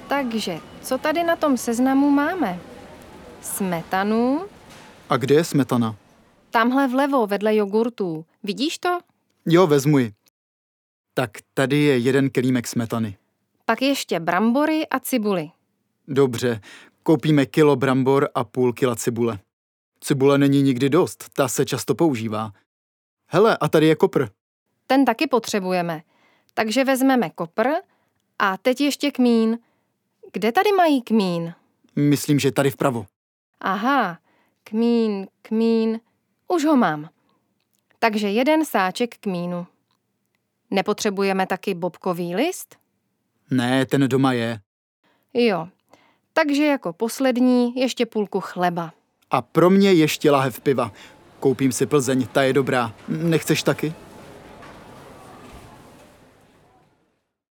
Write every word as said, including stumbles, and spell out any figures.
Takže, co tady na tom seznamu máme? Smetanu. A kde je smetana? Tamhle vlevo, vedle jogurtů. Vidíš to? Jo, vezmu ji. Tak tady je jeden kelímek smetany. Pak ještě brambory a cibuli. Dobře, koupíme kilo brambor a půl kila cibule. Cibule není nikdy dost, ta se často používá. Hele, a tady je kopr. Ten taky potřebujeme. Takže vezmeme kopr a teď ještě kmín. Kde tady mají kmín? Myslím, že tady vpravo. Aha, kmín, kmín, už ho mám. Takže jeden sáček kmínu. Nepotřebujeme taky bobkový list? Ne, ten doma je. Jo, takže jako poslední ještě půlku chleba. A pro mě ještě lahev piva. Koupím si Plzeň, ta je dobrá. Nechceš taky?